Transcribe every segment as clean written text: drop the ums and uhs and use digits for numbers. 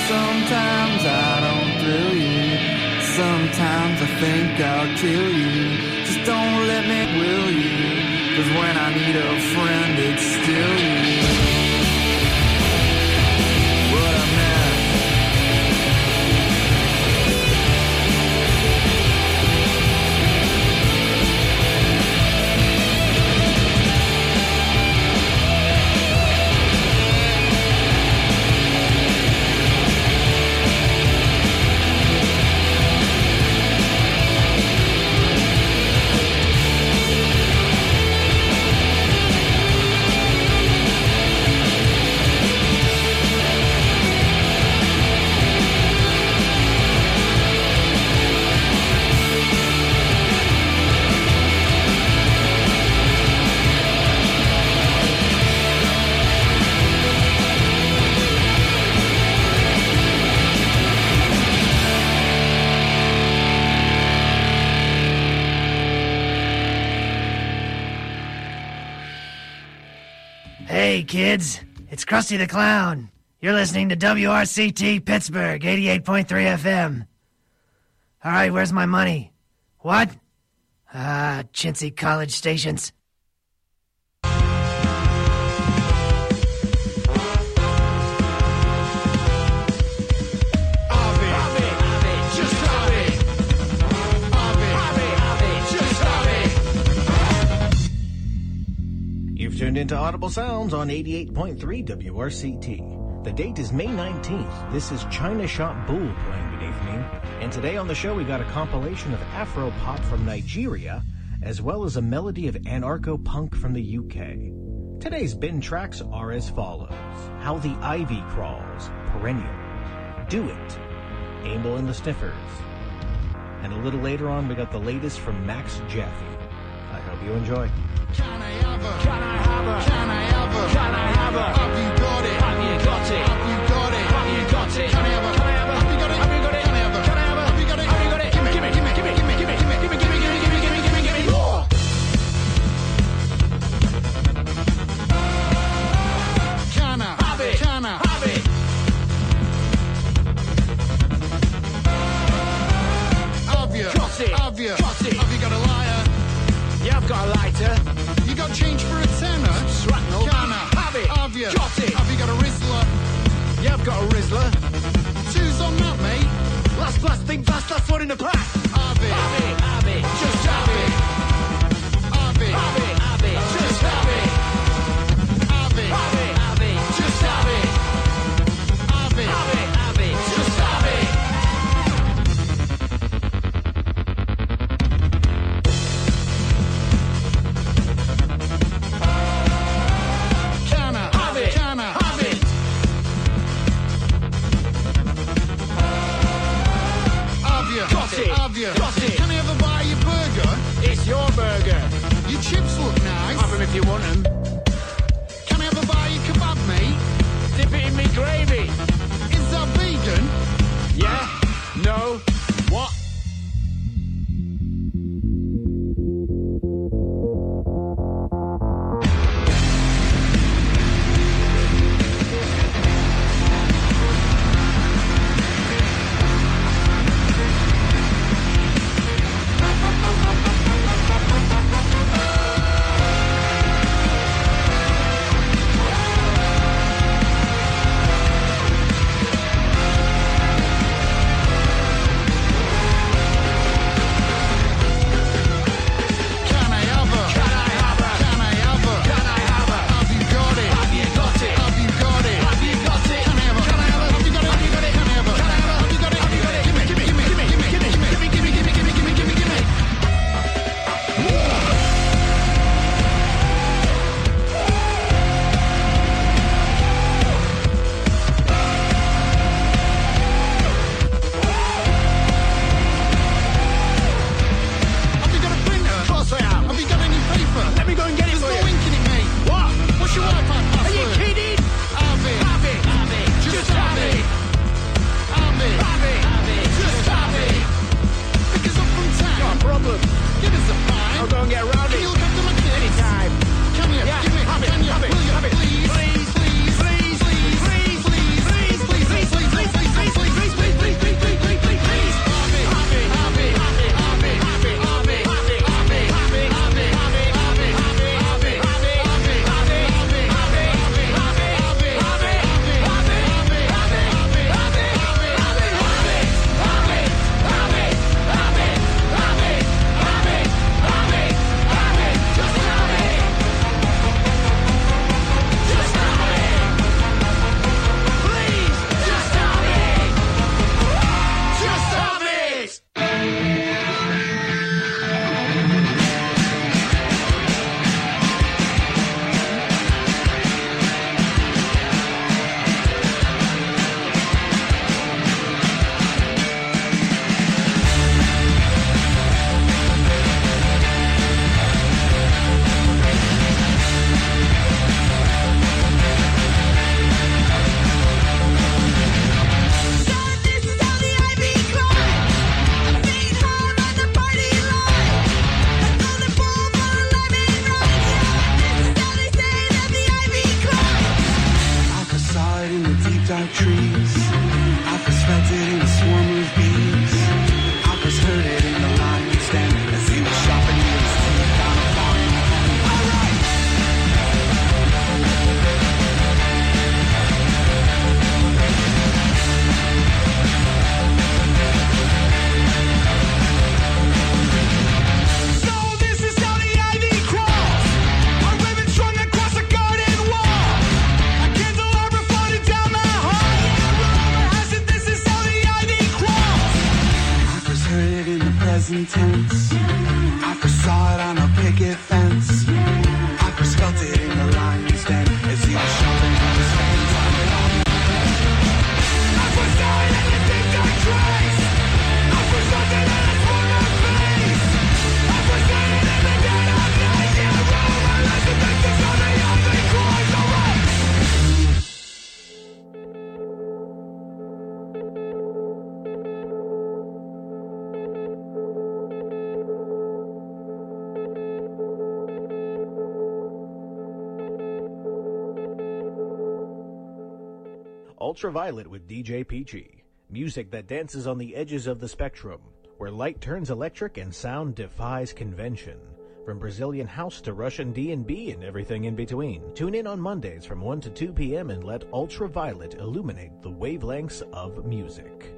Sometimes I don't thrill you. Sometimes I think I'll kill you. Just don't let me will you. 'Cause when I need a friend, it's still you. What I meant. Hey, kids, it's Krusty the Clown. You're listening to WRCT Pittsburgh, 88.3 FM. All right, where's my money? What? Chintzy college stations. You've tuned into Audible Sounds on 88.3 WRCT. The date is May 19th. This is China Shop Bull playing beneath me. And today on the show we got a compilation of Afro-pop from Nigeria, as well as a melody of anarcho-punk from the UK. Today's bin tracks are as follows: How the Ivy Crawls, Perennial, Do It, Amble and the Sniffers. And a little later on we got the latest from Max Jaffe. I hope you enjoy. Can I have her? Can I have her? Can I have her? Can I have her? Have you got it? Have you got it? Have you got it? Have you got it? Can I have her? Can I have her? Have you got it? Have you got it? Can I have her? Can I have her? Have you got it? Have you got it? Gimme, gimme, gimme, gimme, gimme, gimme, gimme, gimme, gimme, gimme, gimme, gimme, gimme, gimme more. Can I have it? Can I have it? Have you? Got it? Have you? Got it? Have you got a lighter? Yeah, I've got a lighter. You got change for a tenner? Shrapnel. Can I have it? Have you? Got it. Have you got a Rizzler? Yeah, I've got a Rizzler. Two's on that, mate. Last blast, think fast, last one in the pack. Have it. Have it. Have it. Just have it. Have it. Have it. Have it. Just have it. Have it. Have it. Have it. Just have it. Have it. Have it. Have it. Just have it. Have you? Got it. Can I ever buy your burger? It's your burger. Your chips look nice. Have them if you want them. Can I ever buy your kebab, mate? Dip it in me gravy. Is that vegan? Yeah. No. What? was intense. I first saw it on a picket fence. I first felt it in the lion's den as he was shoving on his hands on it on. I first saw it in the big dark trace. I first felt it in his corner face. I first saw it in the dead of night. Yeah, roll my life and make this on the open close the race. Ultraviolet with DJ Peachy. Music that dances on the edges of the spectrum, where light turns electric and sound defies convention. From Brazilian house to Russian D&B and everything in between. Tune in on Mondays from 1 to 2 p.m. and let Ultraviolet illuminate the wavelengths of music.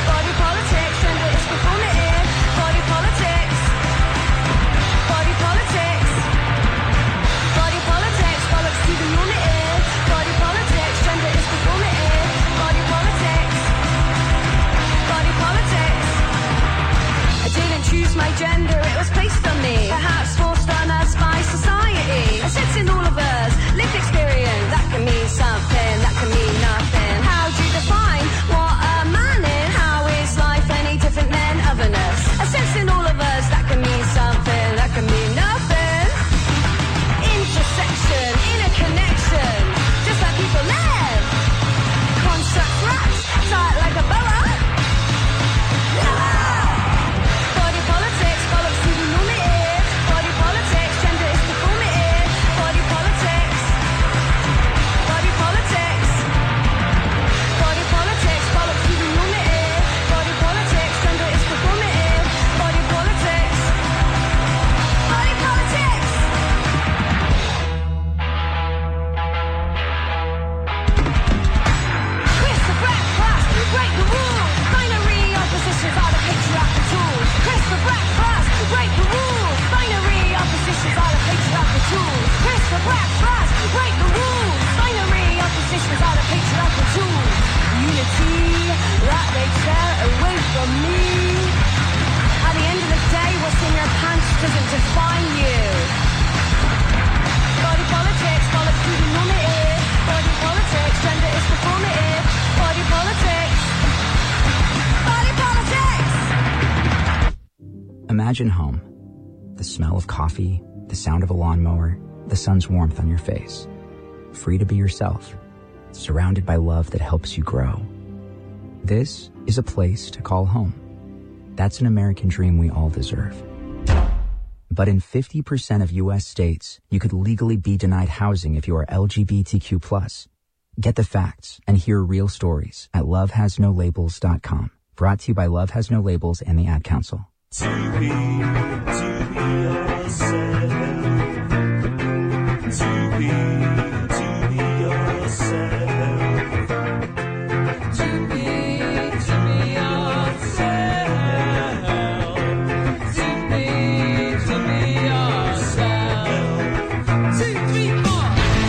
Body politics. crack fast, break the rules. Binary oppositions are the patriarchal tools. Unity, that they tear away from me. At the end of the day, what's in your pants doesn't define you. Body politics, bollocks to the normative. Body politics, gender is performative. Body politics. Body politics! Imagine home. The smell of coffee, the sound of a lawnmower, the sun's warmth on your face. Free to be yourself, surrounded by love that helps you grow. This is a place to call home. That's an American dream we all deserve. But in 50% of U.S. states, you could legally be denied housing if you are LGBTQ+. Get the facts and hear real stories at lovehasnolabels.com. Brought to you by Love Has No Labels and the Ad Council. To be yourself. To be yourself. To be yourself. To be yourself. 2, 3, 4.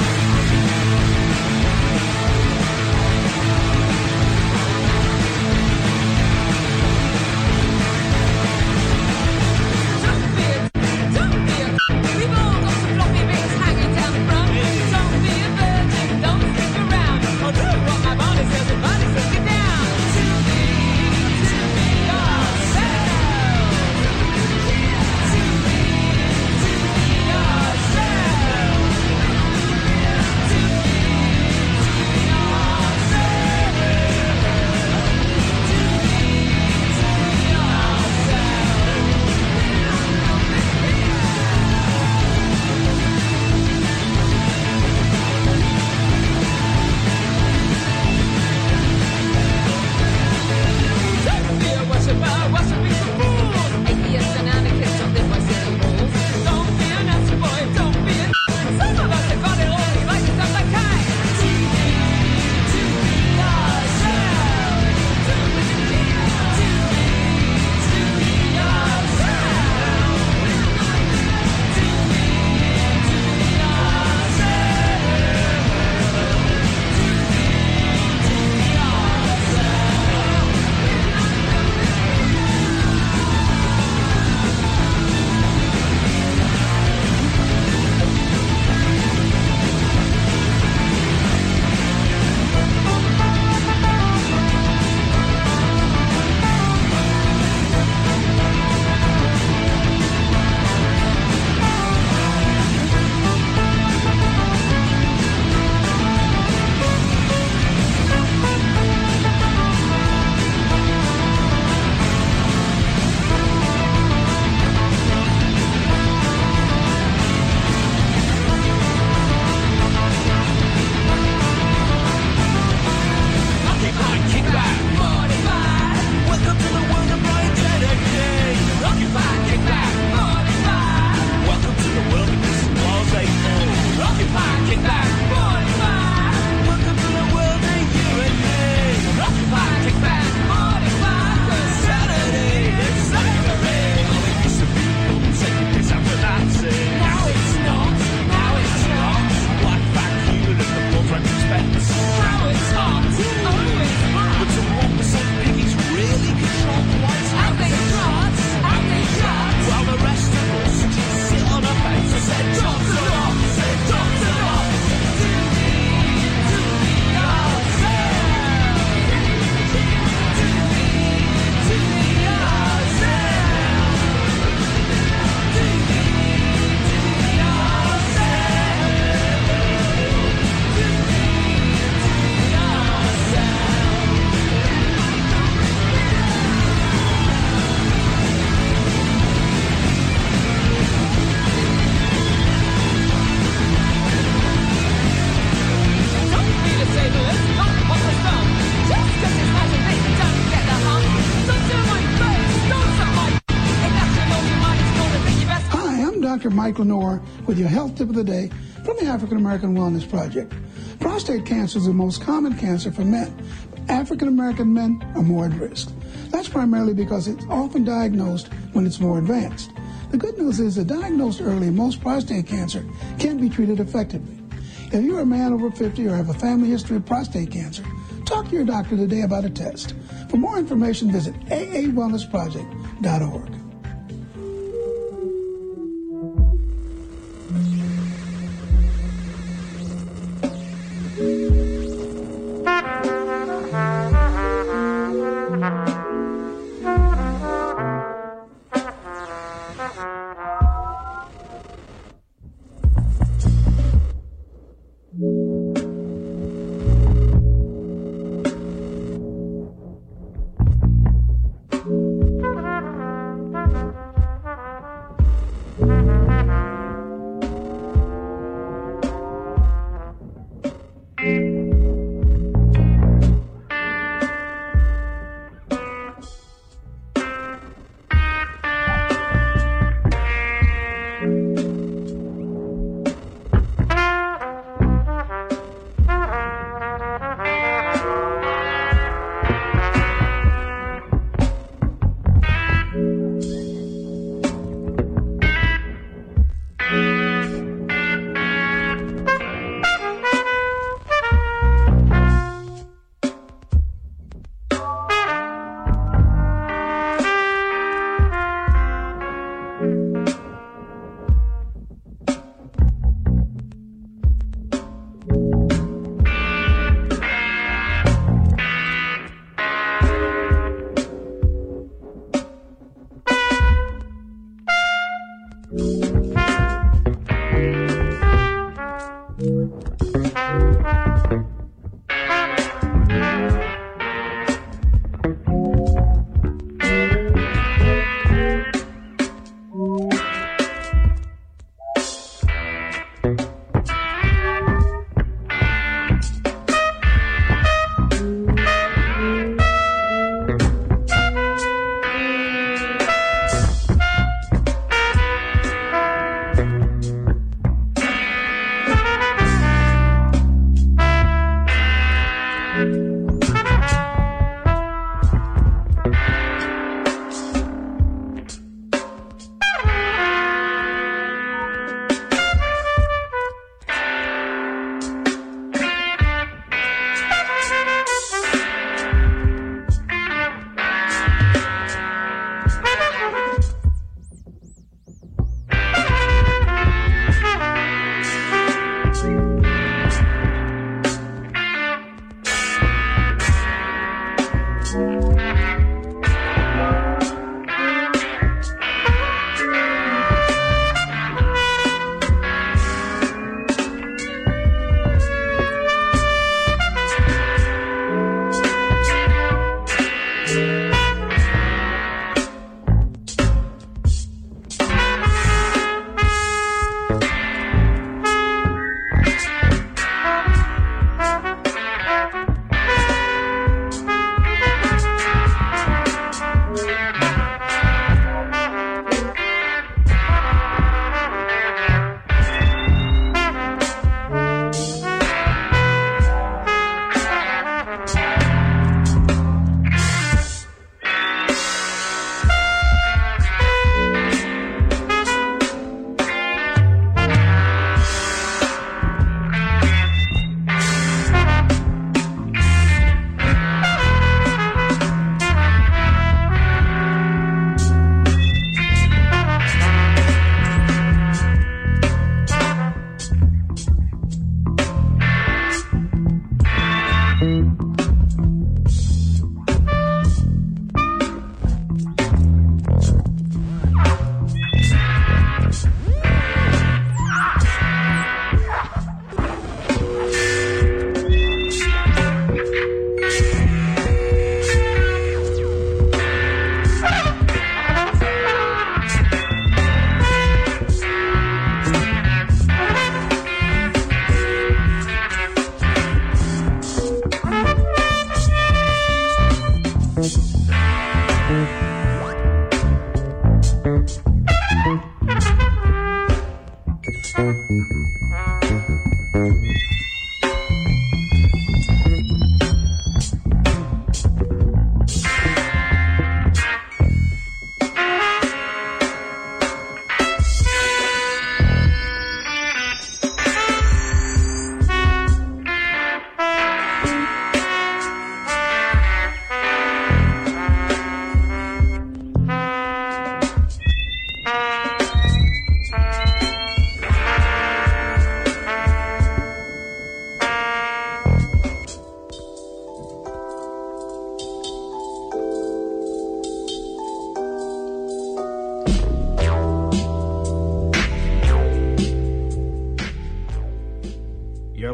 Dr. Mike Lenore with your health tip of the day from the African American Wellness Project. Prostate cancer is the most common cancer for men. African American men are more at risk. That's primarily because it's often diagnosed when it's more advanced. The good news is that diagnosed early, most prostate cancer can be treated effectively. If you're a man over 50 or have a family history of prostate cancer, talk to your doctor today about a test. For more information, visit aawellnessproject.org.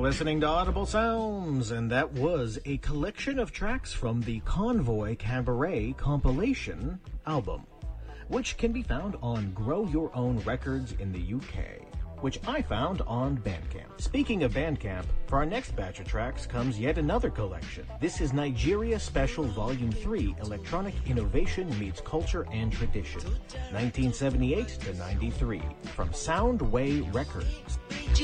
listening to Audible Sounds, and that was a collection of tracks from the Convoy Cabaret compilation album, which can be found on Grow Your Own Records in the UK, which I found on Bandcamp. Speaking of Bandcamp, for our next batch of tracks comes yet another collection. This is Nigeria Special Volume 3, Electronic Innovation Meets Culture and Tradition, 1978 to 93, from Soundway Records.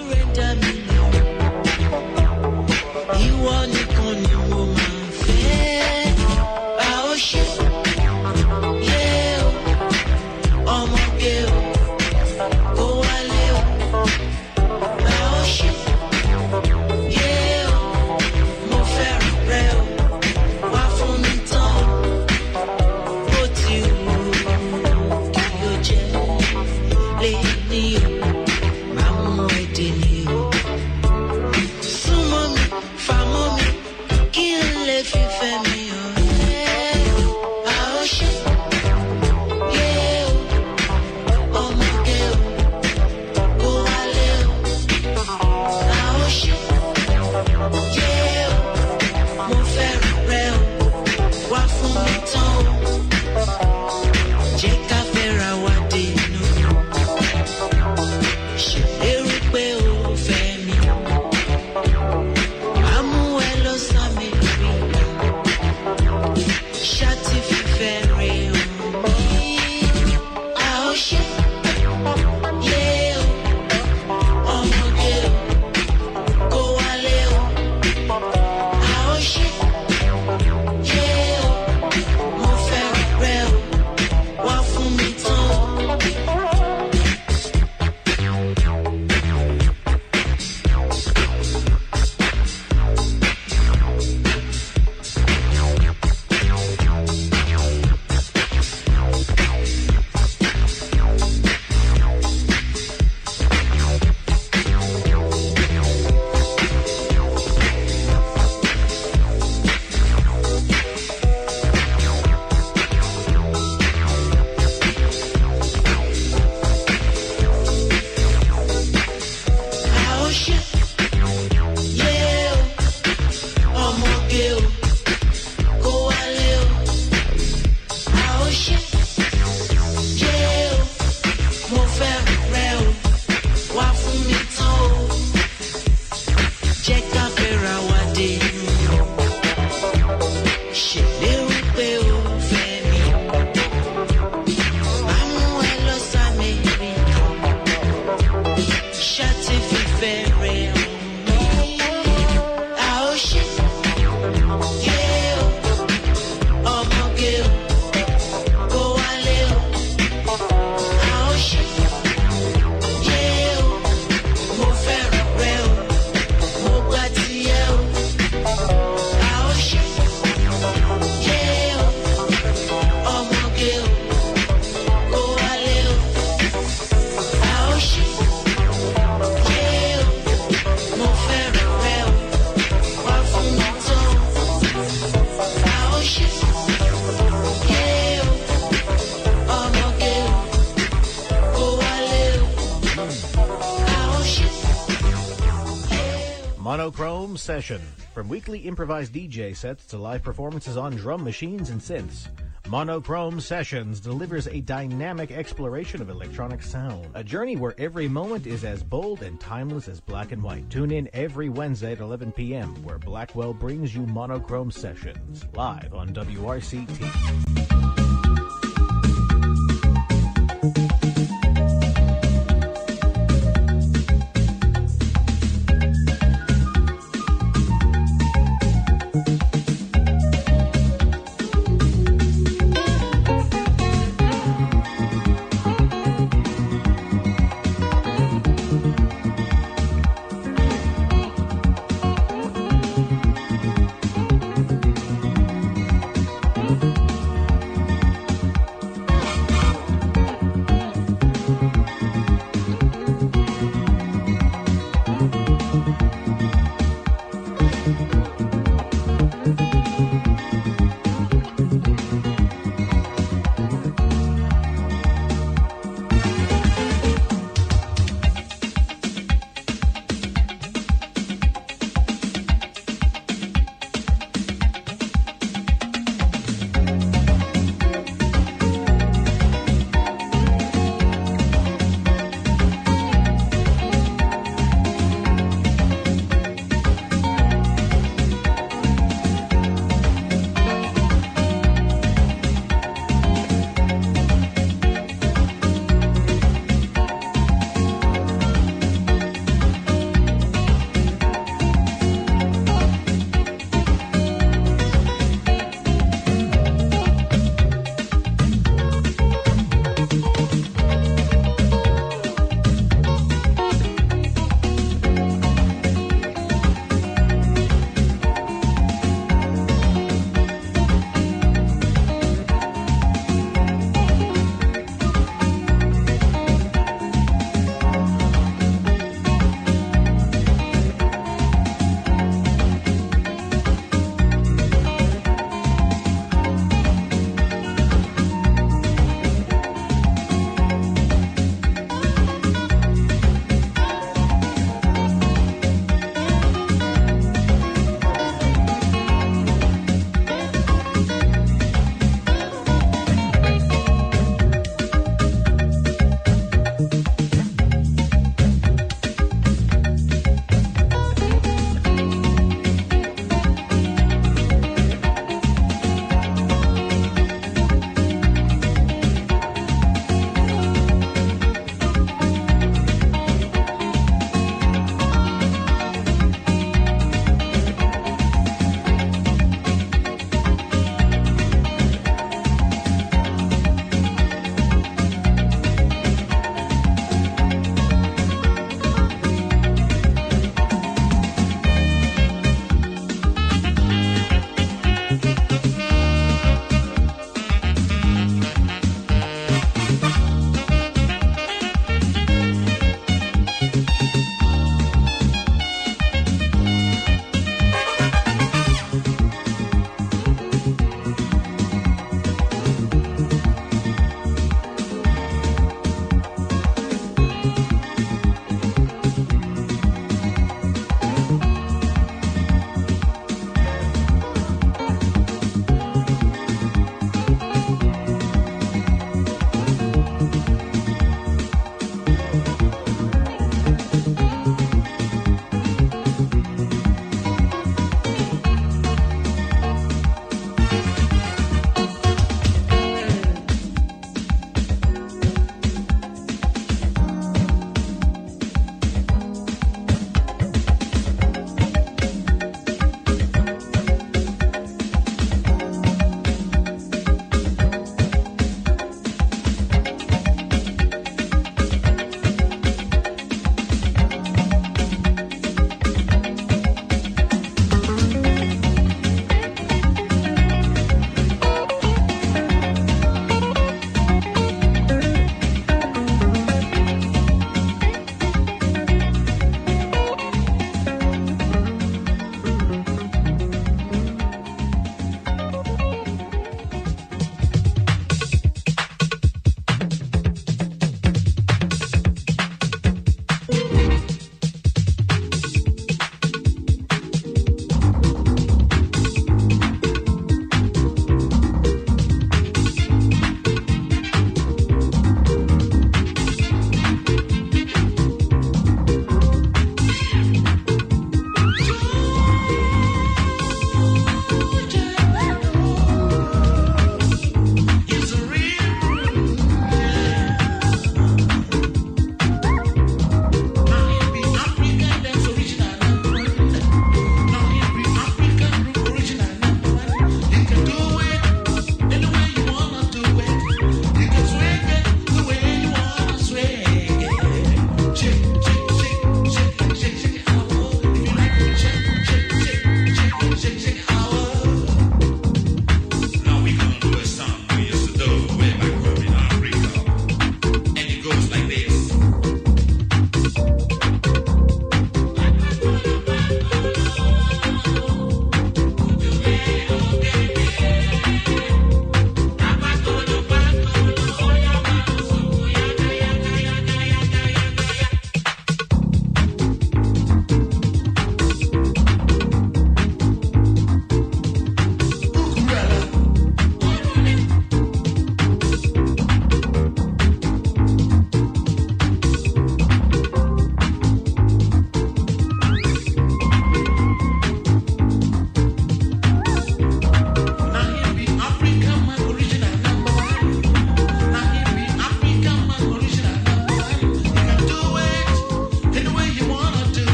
Monochrome Session. From weekly improvised DJ sets to live performances on drum machines and synths, Monochrome Sessions delivers a dynamic exploration of electronic sound. A journey where every moment is as bold and timeless as black and white. Tune in every Wednesday at 11 p.m. where Blackwell brings you Monochrome Sessions, live on WRCT.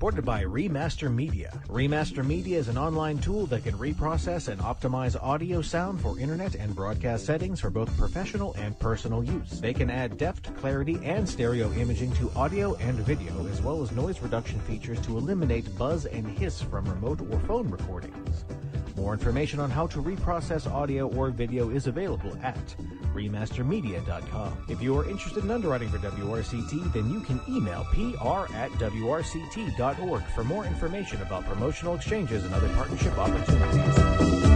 supported by Remaster Media. Remaster Media is an online tool that can reprocess and optimize audio sound for internet and broadcast settings for both professional and personal use. They can add depth, clarity, and stereo imaging to audio and video, as well as noise reduction features to eliminate buzz and hiss from remote or phone recordings. More information on how to reprocess audio or video is available at remastermedia.com. If you are interested in underwriting for WRCT, then you can email pr@wrct.org for more information about promotional exchanges and other partnership opportunities.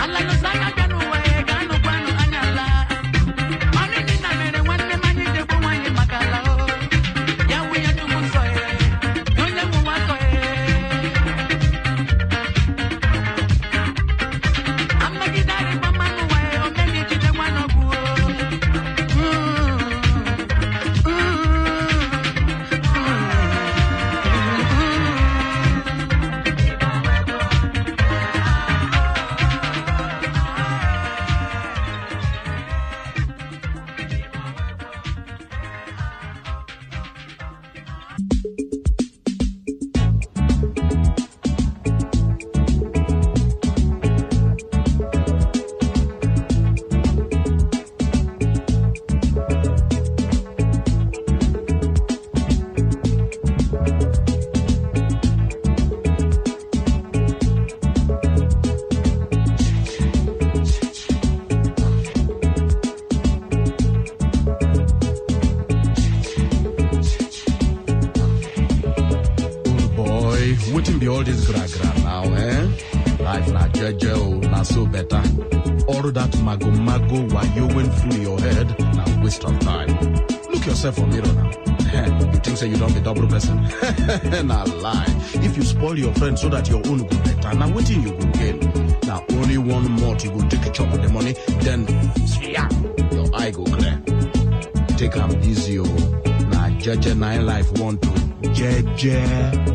Waiting be all this gra now, eh? Life na jeje, na so better. All that mago while you went through your head, now waste of time. Look yourself for mirror now. You think say you don't be double person? Nah lie. If you spoil your friend so that your own go better, now waiting you go gain. Now only one more to go take a chop of the money, then your eye go clear. Take am easy, oh. Nah jeje 9 life want to jeje.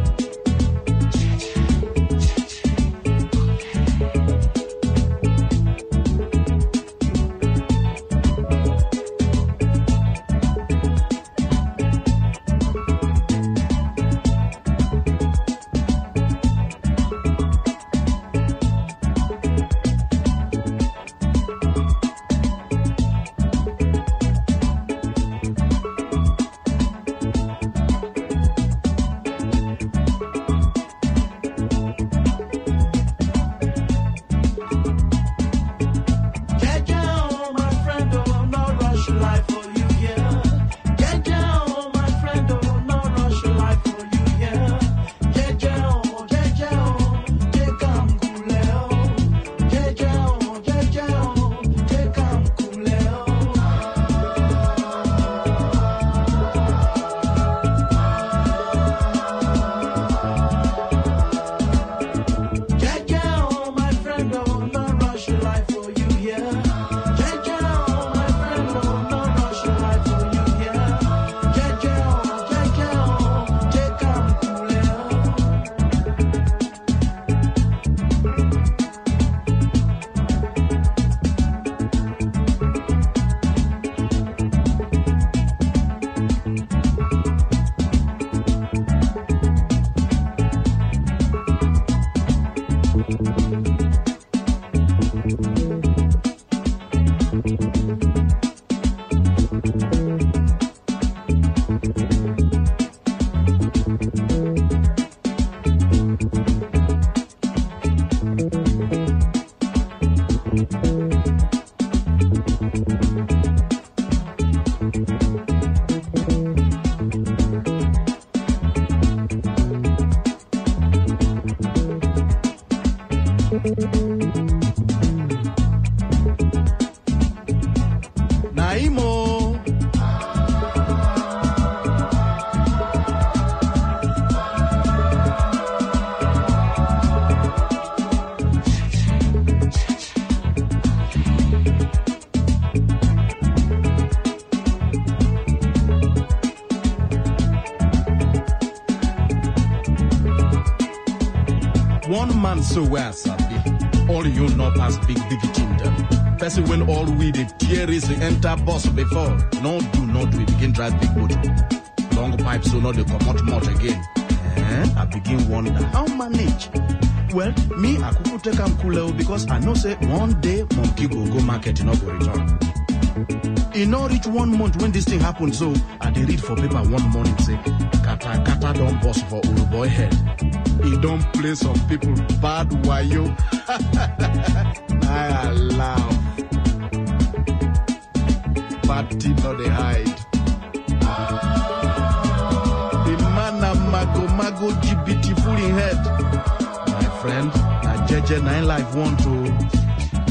One man so well, Sabi. All you know past big kingdom. Person when all we the tear is the enter bus before. No do we begin drive big motor. Long pipe so not the come out again. I begin wonder how manage. Well, me I could take am cool because I know say one day monkey go market and not go return. In not reach 1 month when this thing happened, so I did read for paper one morning say kata don't bust for old boy head. He don't play some people bad wayo. I laugh. Party not they hide. The man a mago GBT full in head. My friend, na jeje 9 life want to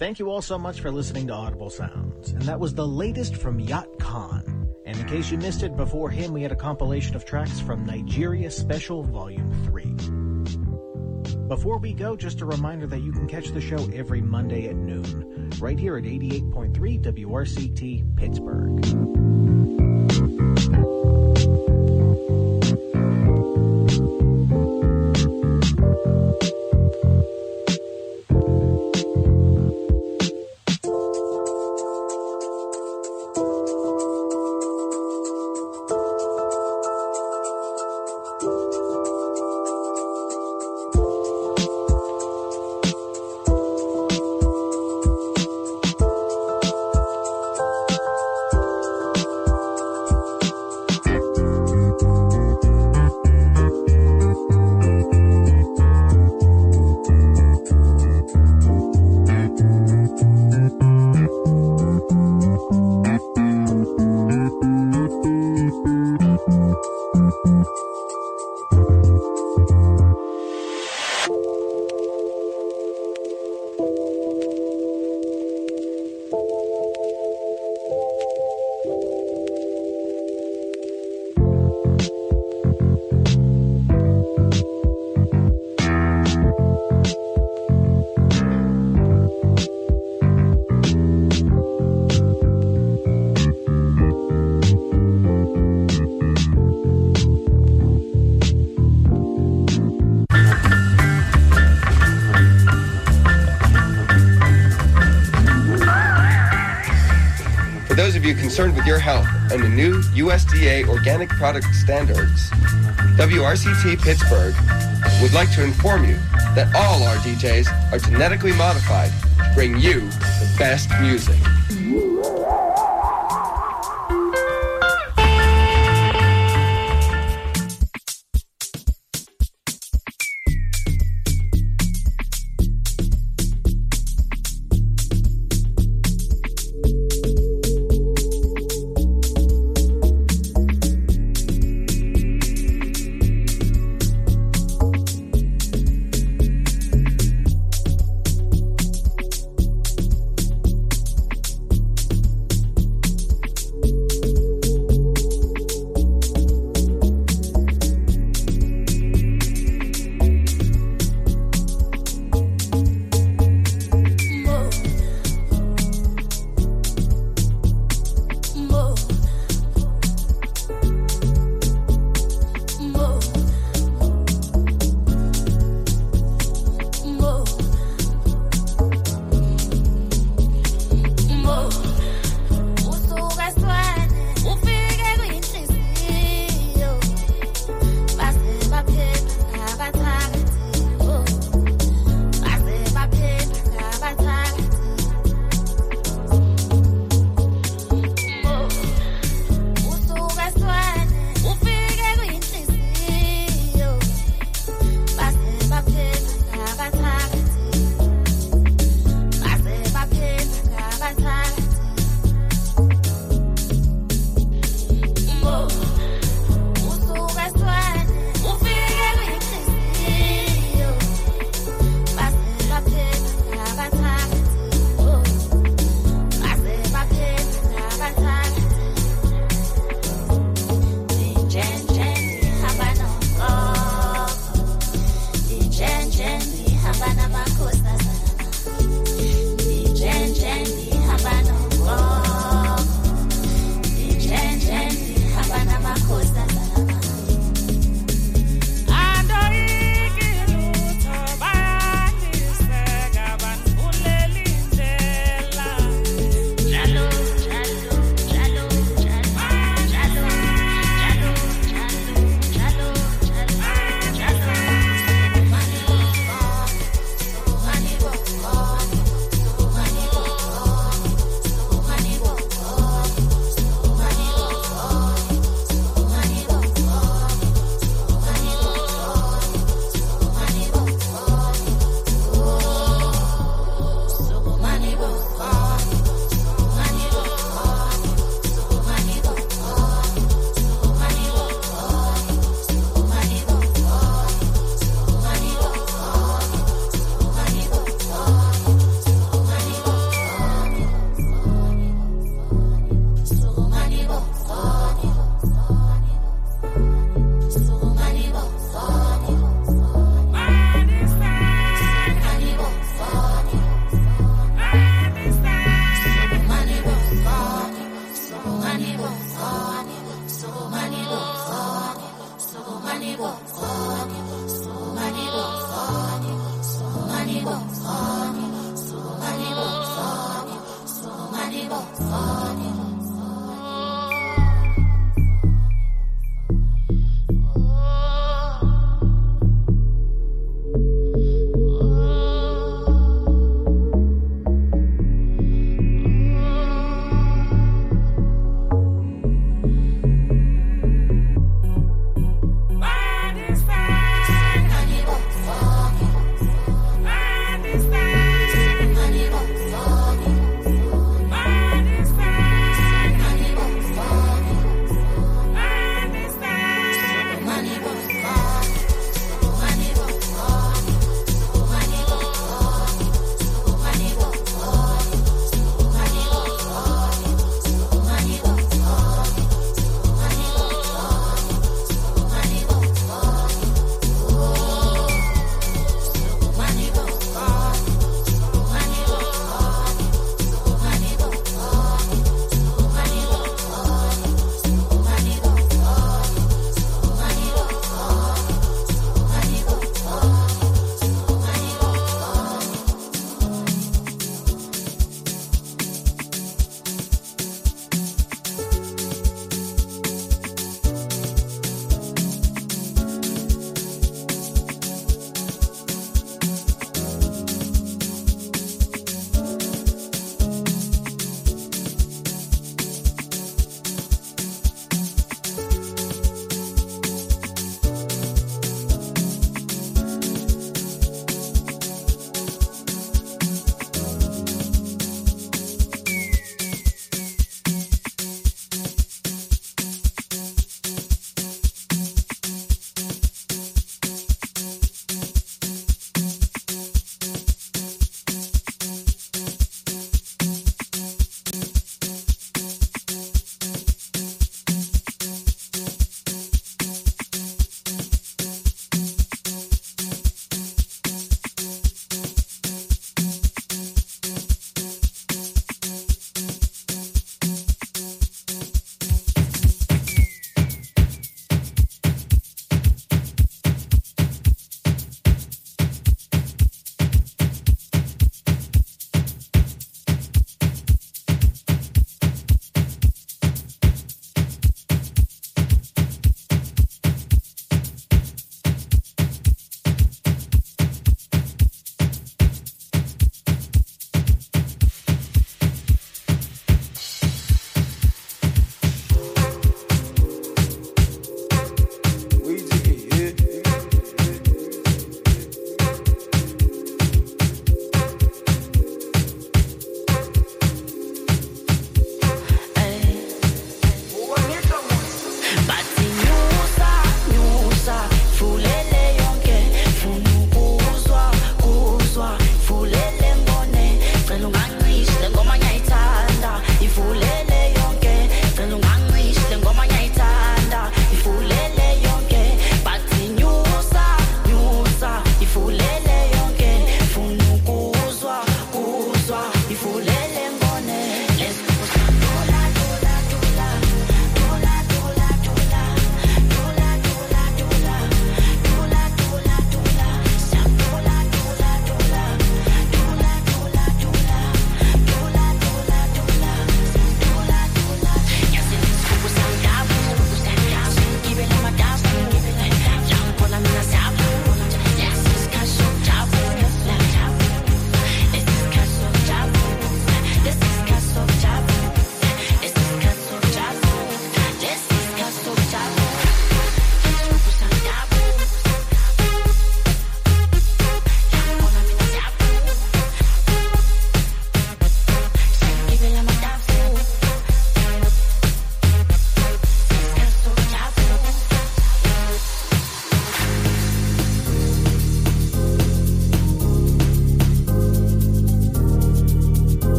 Thank you all so much for listening to Audible Sounds. And that was the latest from Yacht Khan. And in case you missed it, before him we had a compilation of tracks from Nigeria Special Volume 3. Before we go, just a reminder that you can catch the show every Monday at noon, right here at 88.3 WRCT Pittsburgh. Concerned with your health and the new USDA organic product standards, WRCT Pittsburgh would like to inform you that all our DJs are genetically modified to bring you the best music.